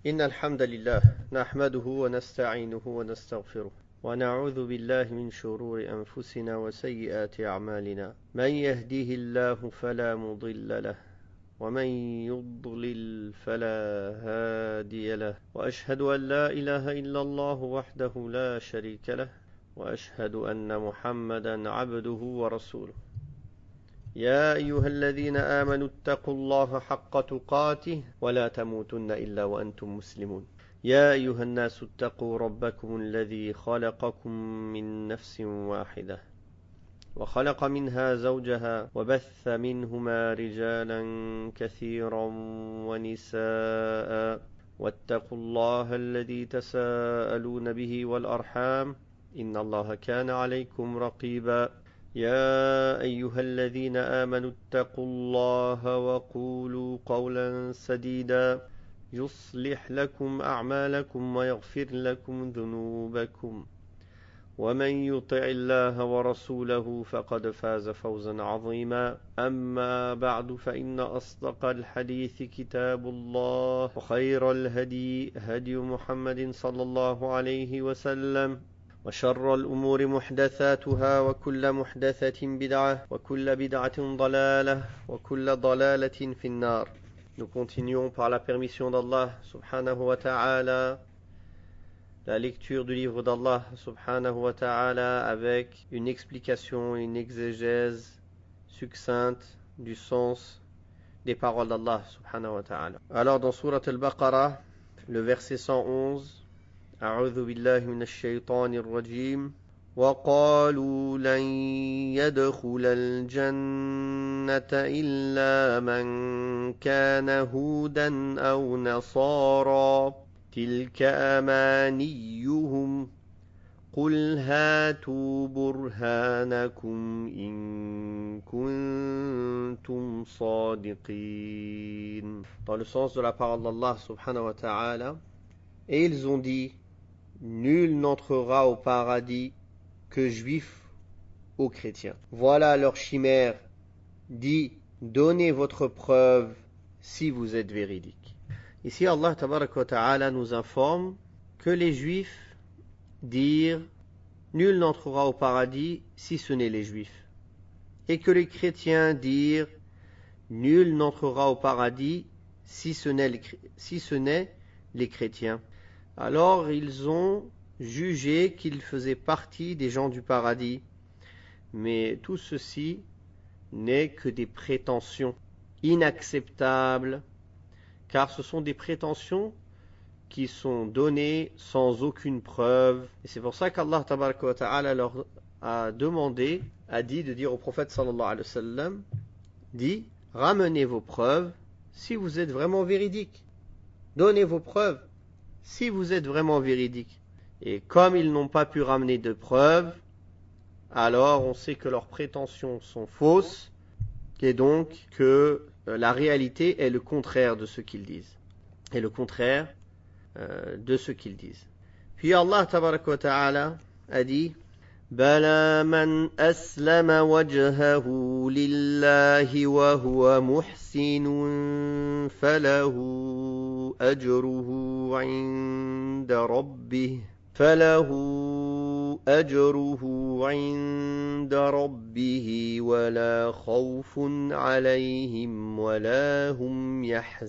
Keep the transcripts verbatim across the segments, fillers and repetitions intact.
إن الحمد لله نحمده ونستعينه ونستغفره ونعوذ بالله من شرور أنفسنا وسيئات أعمالنا من يهديه الله فلا مضل له ومن يضلل فلا هادي له وأشهد أن لا إله إلا الله وحده لا شريك له وأشهد أن محمدا عبده ورسوله يا أيها الذين آمنوا اتقوا الله حق تقاته ولا تموتن إلا وأنتم مسلمون يا أيها الناس اتقوا ربكم الذي خلقكم من نفس واحدة وخلق منها زوجها وبث منهما رجالا كثيرا ونساء واتقوا الله الذي تساءلون به والأرحام إن الله كان عليكم رقيبا يا أيها الذين آمنوا اتقوا الله وقولوا قولا سديدا يصلح لكم أعمالكم ويغفر لكم ذنوبكم ومن يطع الله ورسوله فقد فاز فوزا عظيما أما بعد فإن أصدق الحديث كتاب الله وخير الهدي هدي محمد صلى الله عليه وسلم وشر الأمور محدثاتها وكل محدثة بدعة وكل بدعة ضلالة وكل ضلالة في النار. Nous continuons par la permission d'Allah subhanahu wa ta'ala la lecture du livre d'Allah subhanahu wa ta'ala avec une explication, une exégèse succincte du sens des paroles d'Allah subhanahu wa ta'ala. Alors dans Surat al-Baqarah, le verset cent onze, أعوذ بالله من الشيطان الرجيم وقالوا لن يدخل الجنة إلا من كان هودا أو نصارى تلك أمانيهم قل هاتوا برهانكم إن كنتم صادقين. Dans le sens de la parole d'Allah subhanahu wa ta'ala, et ils ont dit: nul n'entrera au paradis que juif ou chrétien. Voilà leur chimère. Dit, donnez votre preuve si vous êtes véridique. Ici, Allah tabaraka wa ta'ala nous informe que les juifs dirent nul n'entrera au paradis si ce n'est les juifs. Et que les chrétiens dirent nul n'entrera au paradis si ce n'est les, si ce n'est les chrétiens. Alors ils ont jugé qu'ils faisaient partie des gens du paradis. Mais tout ceci n'est que des prétentions inacceptables, car ce sont des prétentions qui sont données sans aucune preuve. Et c'est pour ça qu'Allah tabaraka wa ta'ala leur a demandé, a dit de dire au prophète sallallahu alayhi wa sallam, dit, ramenez vos preuves si vous êtes vraiment véridique. Donnez vos preuves si vous êtes vraiment véridique. Et comme ils n'ont pas pu ramener de preuves, alors on sait que leurs prétentions sont fausses, et donc que la réalité est le contraire de ce qu'ils disent. Et le contraire euh, de ce qu'ils disent. Puis Allah tabaraka wa ta'ala a dit: بلى من أسلم وجهه لله وهو محسن فله أجره عند ربه فله أجره عند ربه ولا خوف عليهم ولا هم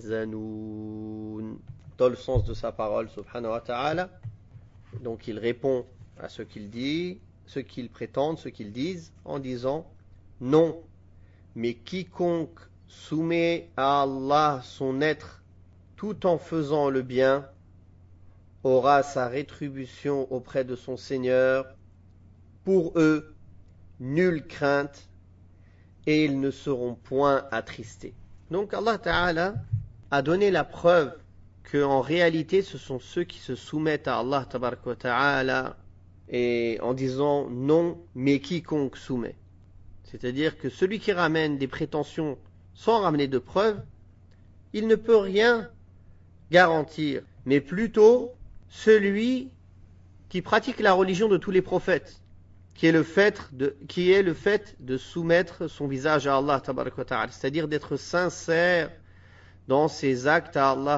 يحزنون. Dans le sens de sa parole subhanahu wa ta'ala, donc il répond à ce qu'il dit, ce qu'ils prétendent, ce qu'ils disent, en disant non, mais quiconque soumet à Allah son être tout en faisant le bien aura sa rétribution auprès de son Seigneur. Pour eux, nulle crainte et ils ne seront point attristés. Donc Allah Ta'ala a donné la preuve que en réalité ce sont ceux qui se soumettent à Allah Tabaraka wa Ta'ala et en disant non, mais quiconque soumet. C'est-à-dire que celui qui ramène des prétentions sans ramener de preuves, il ne peut rien garantir, mais plutôt celui qui pratique la religion de tous les prophètes, qui est le fait de, qui est le fait de soumettre son visage à Allah Tabaraka wa Ta'ala, c'est-à-dire d'être sincère dans ses actes à Allah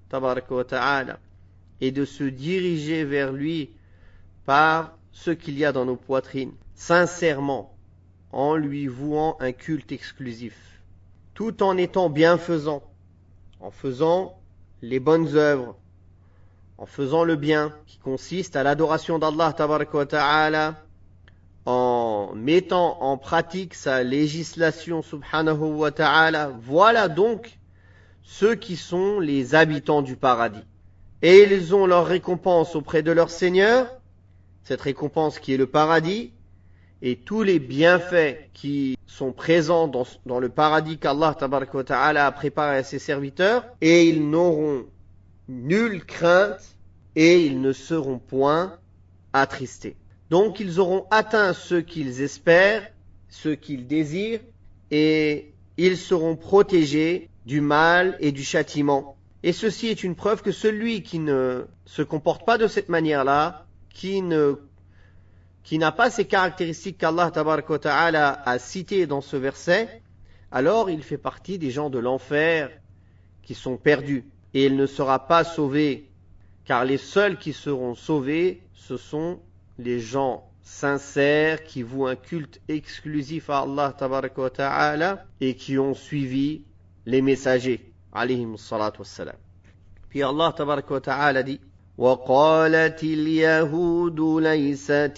tabaraka wa ta'ala et de se diriger vers lui par ce qu'il y a dans nos poitrines, sincèrement, en lui vouant un culte exclusif, tout en étant bienfaisant, en faisant les bonnes œuvres, en faisant le bien qui consiste à l'adoration d'Allah tabaraka wa ta'ala, en mettant en pratique sa législation subhanahu wa ta'ala. Voilà donc ceux qui sont les habitants du paradis. Et ils ont leur récompense auprès de leur Seigneur, cette récompense qui est le paradis, et tous les bienfaits qui sont présents dans, dans le paradis qu'Allah tabaraka wa ta'ala a préparé à ses serviteurs, et ils n'auront nulle crainte et ils ne seront point attristés. Donc ils auront atteint ce qu'ils espèrent, ce qu'ils désirent, et ils seront protégés du mal et du châtiment. Et ceci est une preuve que celui qui ne se comporte pas de cette manière-là, qui ne qui n'a pas ces caractéristiques qu'Allah tabaraka wa ta'ala a citées dans ce verset, alors il fait partie des gens de l'enfer qui sont perdus. Et il ne sera pas sauvé, car les seuls qui seront sauvés, ce sont les gens sincères qui vouent un culte exclusif à Allah tabaraka wa ta'ala et qui ont suivi les messagers, alayhim salatu wassalam. Puis Allah tabaraka wa ta'ala dit وقالت اليهود ليست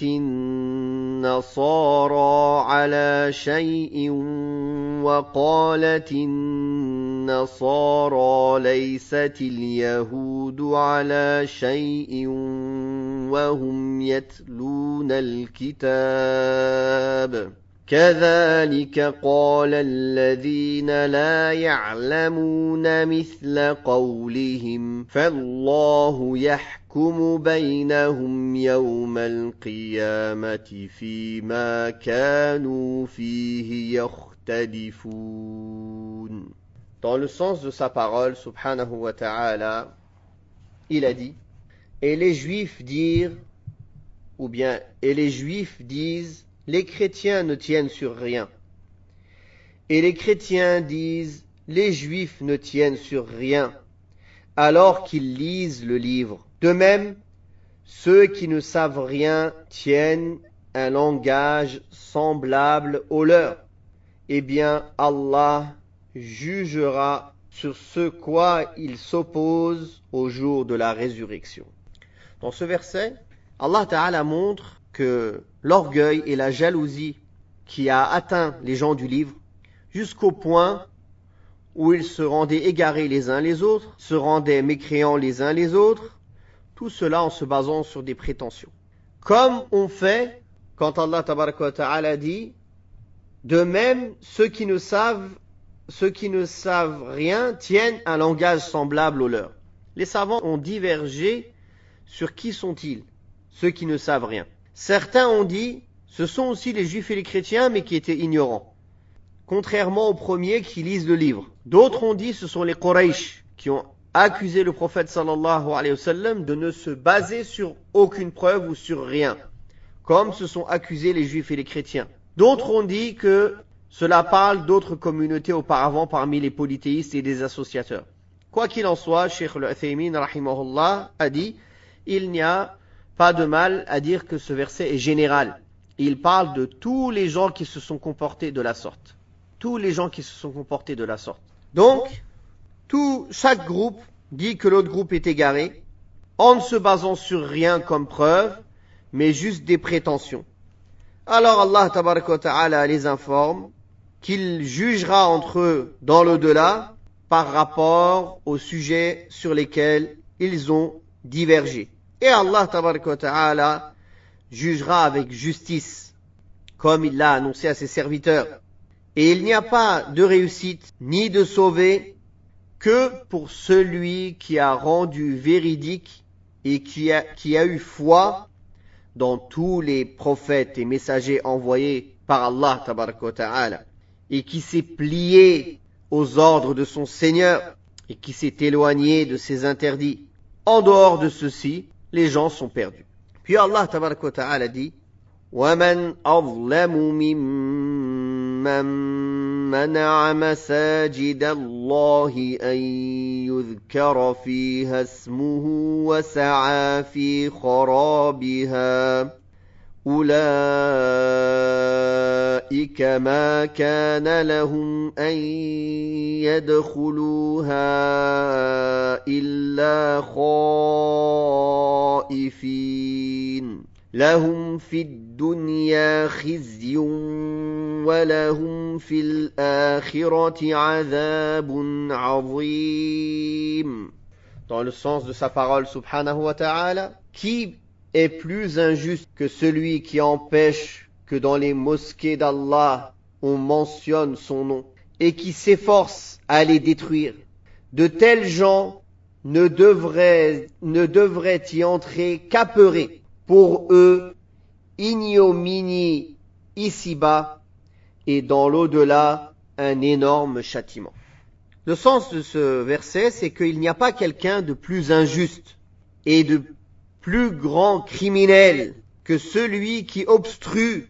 النصارى على شيء وقالت النصارى ليست اليهود على شيء وهم يتلون الكتاب كذلك قال الذين لا يعلمون مثل قولهم فالله يحكم بينهم يوم القيامة فيما كانوا فيه يختلفون. Dans le sens de sa parole, subhanahu wa ta'ala, il a dit, et les Juifs dirent, ou bien, et les Juifs disent, les chrétiens ne tiennent sur rien. Et les chrétiens disent, les juifs ne tiennent sur rien, alors qu'ils lisent le livre. De même, ceux qui ne savent rien tiennent un langage semblable au leur. Eh bien, Allah jugera sur ce quoi ils s'opposent au jour de la résurrection. Dans ce verset, Allah Ta'ala montre que l'orgueil et la jalousie qui a atteint les gens du livre jusqu'au point où ils se rendaient égarés les uns les autres, se rendaient mécréants les uns les autres, tout cela en se basant sur des prétentions. Comme on fait quand Allah tabaraka wa ta'ala dit de même ceux qui ne savent ceux qui ne savent rien tiennent un langage semblable au leur. Les savants ont divergé sur qui sont-ils, ceux qui ne savent rien. Certains ont dit, ce sont aussi les juifs et les chrétiens, mais qui étaient ignorants, contrairement aux premiers qui lisent le livre. D'autres ont dit, ce sont les Quraysh, qui ont accusé le prophète sallallahu alayhi wa sallam de ne se baser sur aucune preuve ou sur rien, comme se sont accusés les juifs et les chrétiens. D'autres ont dit que cela parle d'autres communautés auparavant parmi les polythéistes et des associateurs. Quoi qu'il en soit, Cheikh al-Uthaymin rahimahullah a dit, il n'y a pas de mal à dire que ce verset est général. Il parle de tous les gens qui se sont comportés de la sorte. Tous les gens qui se sont comportés de la sorte. Donc, tout, chaque groupe dit que l'autre groupe est égaré, en ne se basant sur rien comme preuve, mais juste des prétentions. Alors Allah tabaraka wa ta'ala les informe qu'il jugera entre eux dans l'au-delà par rapport aux sujets sur lesquels ils ont divergé. Et Allah tabaraka wa ta'ala jugera avec justice, comme il l'a annoncé à ses serviteurs. Et il n'y a pas de réussite, ni de sauver, que pour celui qui a rendu véridique et qui a, qui a eu foi dans tous les prophètes et messagers envoyés par Allah tabaraka wa ta'ala, et qui s'est plié aux ordres de son Seigneur, et qui s'est éloigné de ses interdits. En dehors de ceci, les gens sont perdus. Puis Allah tabaraka wa ta'ala dit وَمَنْ أَظْلَمُ مِمَّنْ منع مساجد الله أن يذكر فيها اسمه وسعى في خرابها أولئك ما كان لهم أن يدخلوها إلا خائفين لهم في الدنيا خزي ولهم في الآخرة عذاب عظيم. Dans le sens de sa parole subhanahu wa ta'ala, qui est plus injuste que celui qui empêche que dans les mosquées d'Allah on mentionne son nom et qui s'efforce à les détruire. De tels gens ne devraient, ne devraient y entrer qu'apeurés. Pour eux, ignominie ici-bas et dans l'au-delà, un énorme châtiment. Le sens de ce verset, c'est qu'il n'y a pas quelqu'un de plus injuste et de plus grand criminel que celui qui obstrue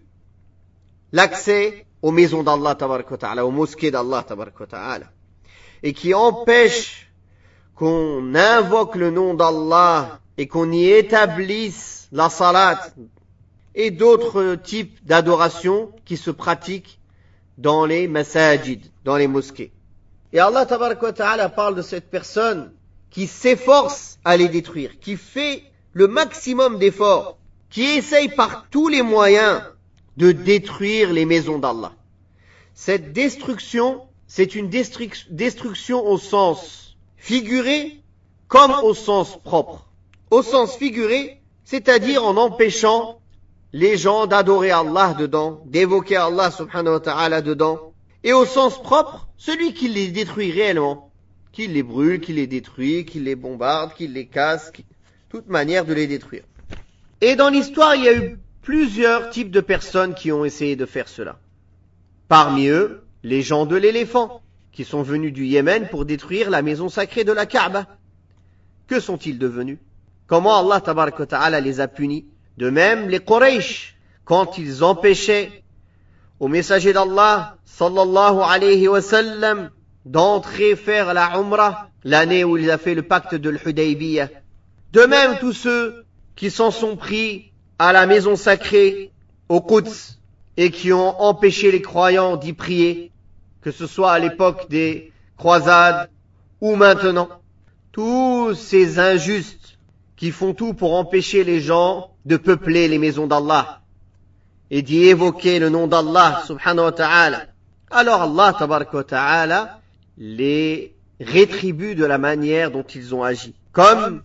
l'accès aux maisons d'Allah tabaraka wa ta'ala, aux mosquées d'Allah tabaraka wa ta'ala, et qui empêche qu'on invoque le nom d'Allah et qu'on y établisse la salat et d'autres types d'adoration qui se pratiquent dans les masajid, dans les mosquées. Et Allah tabaraka wa ta'ala parle de cette personne qui s'efforce à les détruire, qui fait le maximum d'efforts, qui essaye par tous les moyens de détruire les maisons d'Allah. Cette destruction, c'est une destru- destruction au sens figuré comme au sens propre. Au sens figuré, c'est-à-dire en empêchant les gens d'adorer Allah dedans, d'évoquer Allah subhanahu wa ta'ala dedans. Et au sens propre, celui qui les détruit réellement, qui les brûle, qui les détruit, qui les bombarde, qui les casse, qui... toute manière de les détruire. Et dans l'histoire, il y a eu plusieurs types de personnes qui ont essayé de faire cela. Parmi eux, les gens de l'éléphant, qui sont venus du Yémen pour détruire la maison sacrée de la Kaaba. Que sont-ils devenus? Comment Allah tabaraka wa ta'ala les a punis? De même, les Quraysh, quand ils empêchaient au messager d'Allah, sallallahu alayhi wa sallam, d'entrer faire la Umrah, l'année où il a fait le pacte de l'Hudaybiyah. De même, tous ceux qui s'en sont pris à la maison sacrée, au Quds, et qui ont empêché les croyants d'y prier, que ce soit à l'époque des croisades ou maintenant. Tous ces injustes qui font tout pour empêcher les gens de peupler les maisons d'Allah et d'y évoquer le nom d'Allah subhanahu wa ta'ala. Alors Allah tabaraka wa ta'ala les rétribue de la manière dont ils ont agi. Comme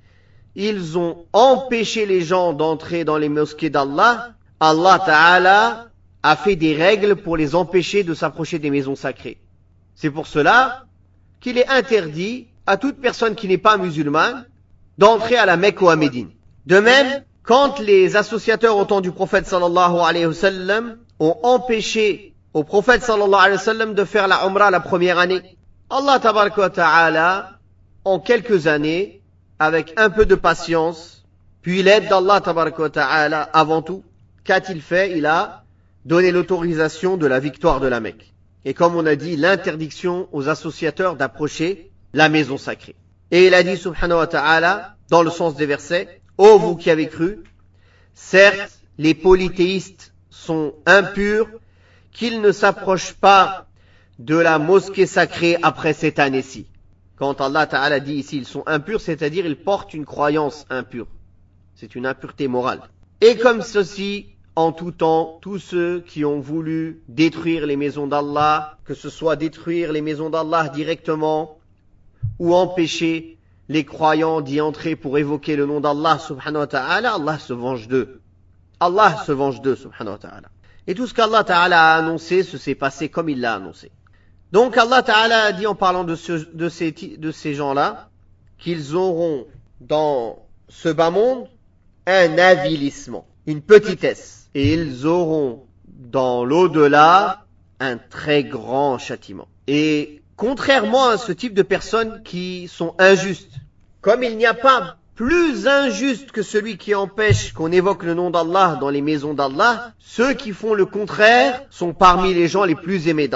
ils ont empêché les gens d'entrer dans les mosquées d'Allah, Allah ta'ala a fait des règles pour les empêcher de s'approcher des maisons sacrées. C'est pour cela qu'il est interdit à toute personne qui n'est pas musulmane d'entrer à la Mecque ou à Médine. De même, quand les associateurs au temps du prophète sallallahu alayhi wa sallam ont empêché au prophète sallallahu alayhi wa sallam de faire la Umrah la première année, Allah tabaraka wa ta'ala, en quelques années, avec un peu de patience, puis l'aide d'Allah tabaraka wa ta'ala avant tout, qu'a-t-il fait? Il a donné l'autorisation de la victoire de la Mecque. Et comme on a dit, l'interdiction aux associateurs d'approcher la maison sacrée. Et il a dit subhanahu wa ta'ala, dans le sens des versets, « Ô vous qui avez cru, certes, les polythéistes sont impurs, qu'ils ne s'approchent pas de la mosquée sacrée après cette année-ci. » Quand Allah ta'ala dit ici, ils sont impurs, c'est-à-dire ils portent une croyance impure. C'est une impureté morale. Et comme ceci, en tout temps, tous ceux qui ont voulu détruire les maisons d'Allah, que ce soit détruire les maisons d'Allah directement, ou empêcher les croyants d'y entrer pour évoquer le nom d'Allah subhanahu wa ta'ala, Allah se venge d'eux. Allah se venge d'eux subhanahu wa ta'ala. Et tout ce qu'Allah ta'ala a annoncé, ce s'est passé comme il l'a annoncé. Donc Allah ta'ala a dit en parlant de, ce, de ces, de ces gens-là, qu'ils auront dans ce bas monde un avilissement, une petitesse. Et ils auront dans l'au-delà un très grand châtiment. Et contrairement à ce type de personnes qui sont injustes, comme il n'y a pas plus injuste que celui qui empêche qu'on évoque le nom d'Allah dans les maisons d'Allah, ceux qui font le contraire sont parmi les gens les plus aimés d'Allah.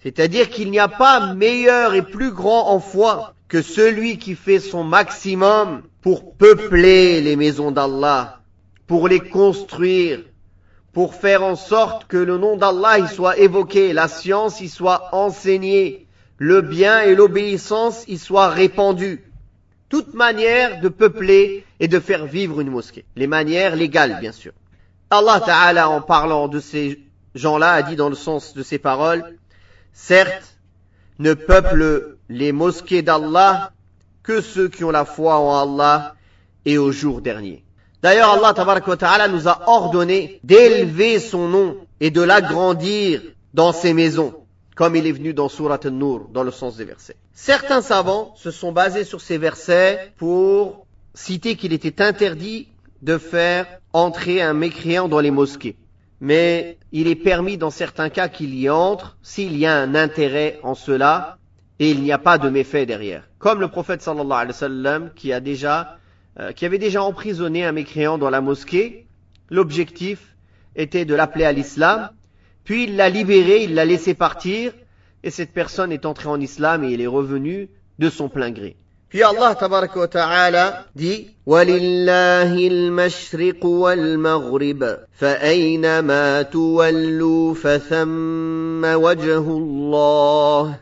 C'est-à-dire qu'il n'y a pas meilleur et plus grand en foi que celui qui fait son maximum pour peupler les maisons d'Allah, pour les construire, pour faire en sorte que le nom d'Allah y soit évoqué, la science y soit enseignée, le bien et l'obéissance y soient répandus. Toute manière de peupler et de faire vivre une mosquée. Les manières légales, bien sûr. Allah Ta'ala, en parlant de ces gens-là, a dit dans le sens de ces paroles, certes, ne peuplent les mosquées d'Allah que ceux qui ont la foi en Allah et au jour dernier. D'ailleurs, Allah Tabaraka wa Ta'ala nous a ordonné d'élever son nom et de l'agrandir dans ses maisons, comme il est venu dans Surat An-Nur, dans le sens des versets. Certains savants se sont basés sur ces versets pour citer qu'il était interdit de faire entrer un mécréant dans les mosquées. Mais il est permis dans certains cas qu'il y entre s'il y a un intérêt en cela et il n'y a pas de méfait derrière. Comme le prophète sallallahu alayhi wa sallam qui a déjà, euh, qui avait déjà emprisonné un mécréant dans la mosquée. L'objectif était de l'appeler à l'islam. Puis il l'a libéré, il l'a laissé partir et cette personne est entrée en islam et il est revenu de son plein gré. Puis Allah tabaraka wa ta'ala dit وَلِلَّهِ الْمَشْرِقُ وَالْمَغْرِبُ فَأَيْنَمَا تُوَلُّوا فَثَمَّ وَجْهُ اللَّهِ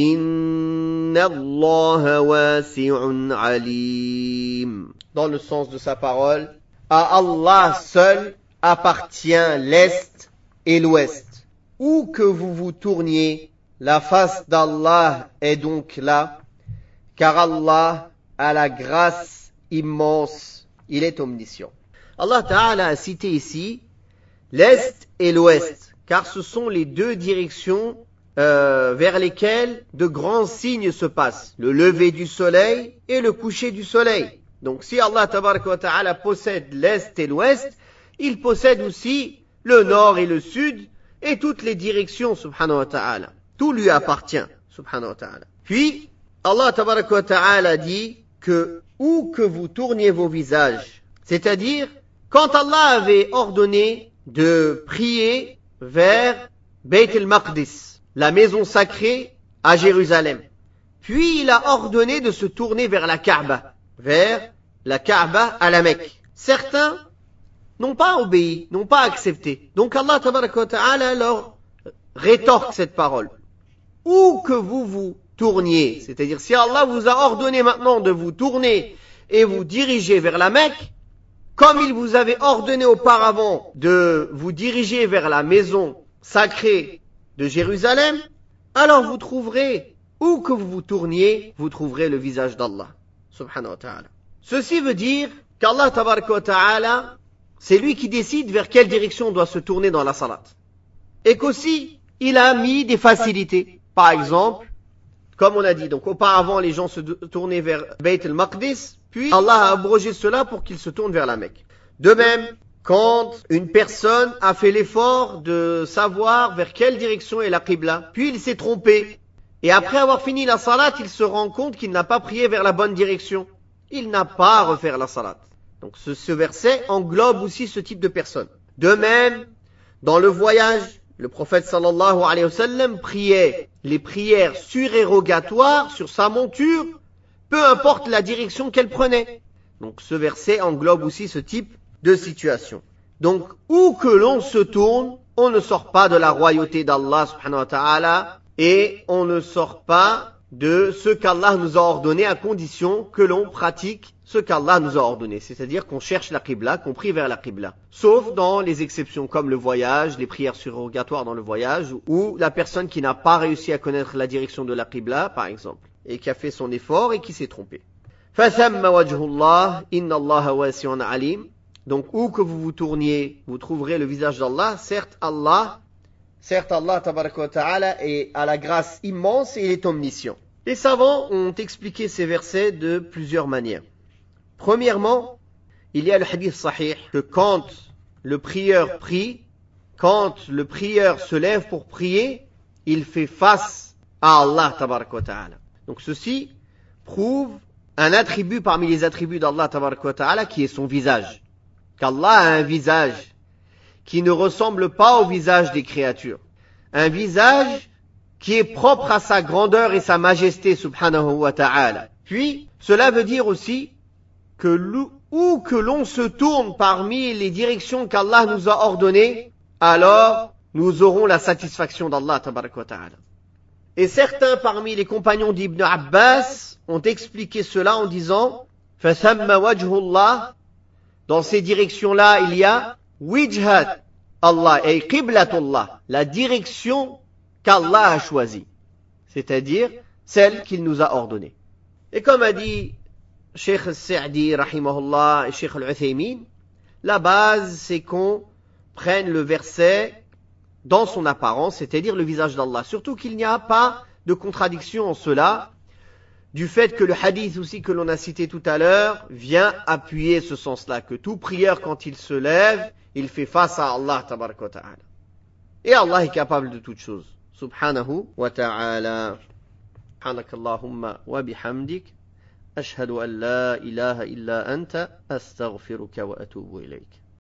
إِنَّ اللَّهَ وَاسِعٌ عَلِيمٌ. Dans le sens de sa parole, à Allah seul appartient l'Est et l'Ouest. Où que vous vous tourniez, la face d'Allah est donc là, car Allah a la grâce immense, il est omniscient. Allah Ta'ala a cité ici l'Est et l'Ouest, car ce sont les deux directions euh, vers lesquelles de grands signes se passent, le lever du soleil et le coucher du soleil. Donc si Allah Tabaraka wa Ta'ala possède l'Est et l'Ouest, il possède aussi le Nord et le Sud et toutes les directions, subhanahu wa ta'ala. Tout lui appartient, subhanahu wa ta'ala. Puis, Allah Tabaraka wa Ta'ala dit que où que vous tourniez vos visages, c'est-à-dire quand Allah avait ordonné de prier vers Bayt al-Maqdis, la maison sacrée à Jérusalem. Puis il a ordonné de se tourner vers la Kaaba, vers la Kaaba à la Mecque. Certains n'ont pas obéi, n'ont pas accepté. Donc Allah Tabaraka wa Ta'ala leur rétorque cette parole. Où que vous vous tourniez, c'est-à-dire si Allah vous a ordonné maintenant de vous tourner et vous diriger vers la Mecque, comme il vous avait ordonné auparavant de vous diriger vers la maison sacrée de Jérusalem, alors vous trouverez, où que vous vous tourniez, vous trouverez le visage d'Allah, subhanahu wa ta'ala. Ceci veut dire qu'Allah tabaraka wa ta'ala, c'est lui qui décide vers quelle direction on doit se tourner dans la salat. Et qu'aussi, il a mis des facilités. Par exemple, comme on a dit, donc auparavant les gens se tournaient vers Bayt al-Maqdis, puis Allah a abrogé cela pour qu'ils se tournent vers la Mecque. De même, quand une personne a fait l'effort de savoir vers quelle direction est la Qibla, puis il s'est trompé, et après avoir fini la salat, il se rend compte qu'il n'a pas prié vers la bonne direction. Il n'a pas à refaire la salat. Donc ce, ce verset englobe aussi ce type de personne. De même, dans le voyage, le prophète sallallahu alayhi wa sallam priait les prières surérogatoires sur sa monture, peu importe la direction qu'elle prenait. Donc ce verset englobe aussi ce type de situation. Donc où que l'on se tourne, on ne sort pas de la royauté d'Allah subhanahu wa ta'ala et on ne sort pas de ce qu'Allah nous a ordonné à condition que l'on pratique ce qu'Allah nous a ordonné. C'est-à-dire qu'on cherche la Qibla, qu'on prie vers la Qibla. Sauf dans les exceptions comme le voyage, les prières surérogatoires dans le voyage ou la personne qui n'a pas réussi à connaître la direction de la Qibla, par exemple, et qui a fait son effort et qui s'est trompé. فَثَمَّ وَجْهُ اللَّهِ إِنَّ اللَّهَ وَاسِعٌ عَلِيمٌ. Donc où que vous vous tourniez, vous trouverez le visage d'Allah. Certes Allah, certes Allah tabaraka wa ta'ala est à la grâce immense et il est omniscient. Les savants ont expliqué ces versets de plusieurs manières. Premièrement, il y a le hadith sahih que quand le prieur prie, quand le prieur se lève pour prier, il fait face à Allah tabaraka wa ta'ala. Donc ceci prouve un attribut parmi les attributs d'Allah tabaraka wa ta'ala qui est son visage. Qu'Allah a un visage qui ne ressemble pas au visage des créatures. Un visage qui est propre à sa grandeur et sa majesté, subhanahu wa ta'ala. Puis, cela veut dire aussi que où que l'on se tourne parmi les directions qu'Allah nous a ordonnées, alors nous aurons la satisfaction d'Allah, tabarak wa ta'ala. Et certains parmi les compagnons d'Ibn Abbas ont expliqué cela en disant فَثَمَّ وَجْهُ اللَّهِ. Dans ces directions-là, il y a wijhat Allah et qiblatullah, la direction qu'Allah a choisie, c'est-à-dire celle qu'il nous a ordonnée. Et comme a dit Cheikh al-Sa'di rahimahullah et Cheikh al-Uthaymin, la base c'est qu'on prenne le verset dans son apparence, c'est-à-dire le visage d'Allah. Surtout qu'il n'y a pas de contradiction en cela, du fait que le hadith aussi que l'on a cité tout à l'heure vient appuyer ce sens-là, que tout prieur quand il se lève, il fait face à Allah tabarak wa ta'ala. Et Allah est capable de toutes choses, subhanahu wa ta'ala. Subhanakallahumma wa bihamdik, ashhadu an la ilaha illa anta, astaghfiruka wa atubu ilayk.